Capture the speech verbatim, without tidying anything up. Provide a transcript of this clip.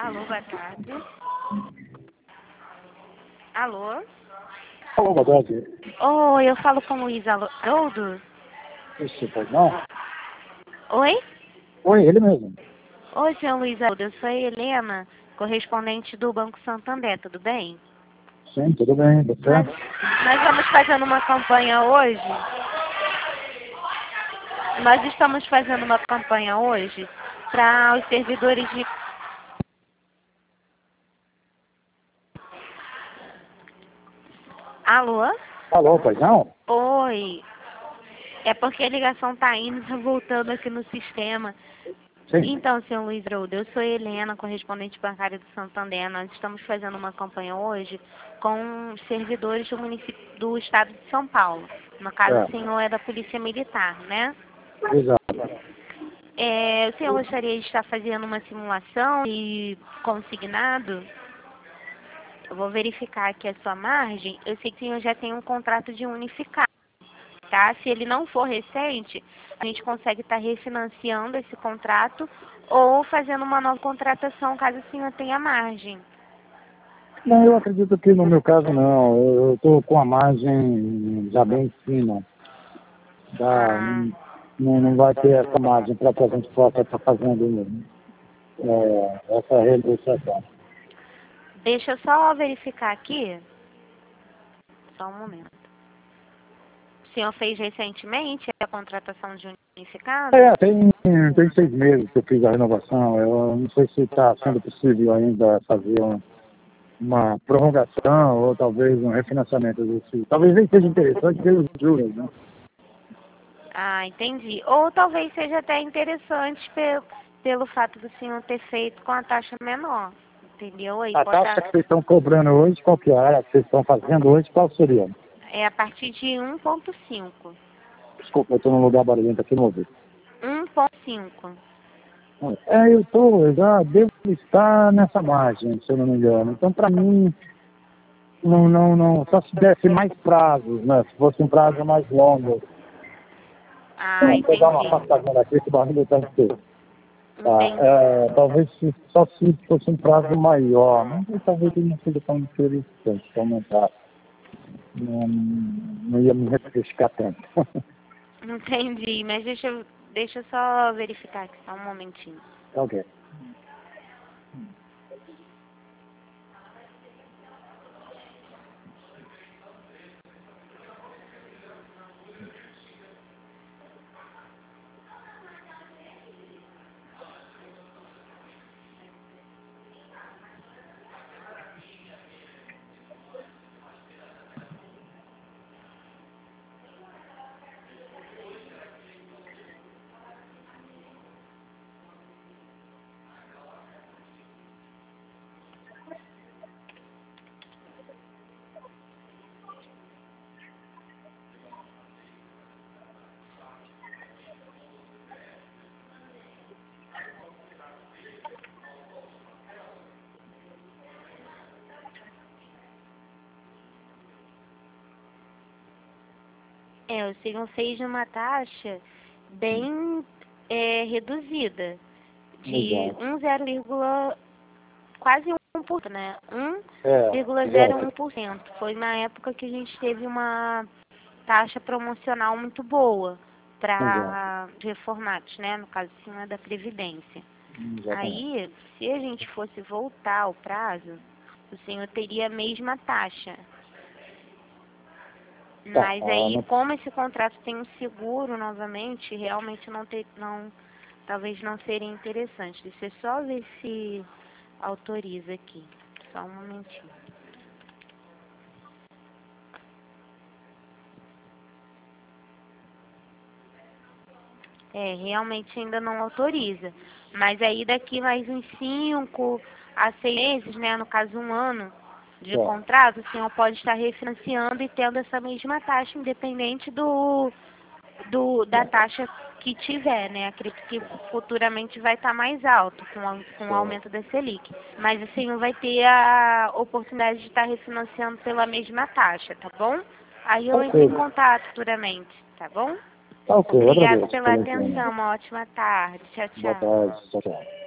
Alô, boa tarde. Alô? Alô, boa tarde. Oi, eu falo com o Luiz Haroldo? Isso, pois não? Oi? Oi, ele mesmo. Oi, senhor Luiz Haroldo, eu sou a Helena, correspondente do Banco Santander, tudo bem? Sim, tudo bem, você? Nós, nós estamos fazendo uma campanha hoje. Nós estamos fazendo uma campanha hoje para os servidores de... Alô? Alô, pois não? Oi. É porque a ligação tá indo e tá voltando aqui no sistema. Sim. Então, senhor Luiz Haroldo, eu sou a Helena, correspondente bancária do Santander. Nós estamos fazendo uma campanha hoje com os servidores do município do estado de São Paulo. No caso, É. o senhor é da Polícia Militar, né? Exato. É, o senhor gostaria de estar fazendo uma simulação e consignado? Eu vou verificar aqui a sua margem. Eu sei que o senhor já tem um contrato de unificado, tá? Se ele não for recente, a gente consegue estar refinanciando esse contrato ou fazendo uma nova contratação, caso o senhor tenha margem. Não, eu acredito que no meu caso não. Eu estou com a margem já bem em cima. Tá? Ah, Não, não vai ter essa margem para que a gente possa estar fazendo é, essa renegociação. deixa eu só verificar aqui. Só um momento. O senhor fez recentemente a contratação de unificado? É, tem, tem seis meses que eu fiz a renovação. Eu não sei se está sendo possível ainda fazer um, uma prorrogação ou talvez um refinanciamento desse. Talvez nem seja interessante pelos juros, né? Ah, entendi. Ou talvez seja até interessante pe- pelo fato do senhor ter feito com a taxa menor. Entendeu? Aí A pode taxa dar- que vocês estão cobrando hoje, qual que é a que vocês estão fazendo hoje, qual seria? é a partir de um ponto cinco. Desculpa, eu estou num lugar barulhento aqui no ouvido. um ponto cinco. É, eu estou, eu já devo estar nessa margem, se eu não me engano. Então, para mim, não, não, não, só se desse mais prazos, né? Se fosse um prazo mais longo. Ah, Vou dar uma entendi. afastadinha daqui, esse barulho está inteiro. Tá, Entendi. é, talvez se, só se fosse um prazo maior, mas talvez ele não seja tão interessante para aumentar. Não, não ia me refrescar tanto. Entendi, mas deixa eu, deixa eu só verificar aqui, só um momentinho. Ok. É, o senhor fez uma taxa bem é, reduzida, de Exato. um zero, quase um por cento, né? É, um vírgula zero um exato. por cento. Foi na época que a gente teve uma taxa promocional muito boa Exato. para reformados, né? No caso, cima da Previdência. Exatamente. Aí, se a gente fosse voltar ao prazo, o senhor teria a mesma taxa. Tá, Mas ah, aí, não, como esse contrato tem um seguro novamente, realmente não ter, não, talvez não seria interessante. Deixa eu só ver se autoriza aqui. Só um momentinho. É, realmente ainda não autoriza. Mas aí daqui mais uns cinco a seis meses, né, no caso um ano de tá. contrato, o senhor pode estar refinanciando e tendo essa mesma taxa, independente do, do da taxa que tiver, né? Acredito que futuramente vai estar mais alto com, a, com o Certo. aumento da Selic. Mas o senhor vai ter a oportunidade de estar refinanciando pela mesma taxa, tá bom? Aí eu entro em Ok, contato futuramente, tá bom? tá ok, eu Obrigada agradeço pela pela informação. atenção. Uma ótima tarde. Tchau, Boa tchau. tarde, tchau, tchau.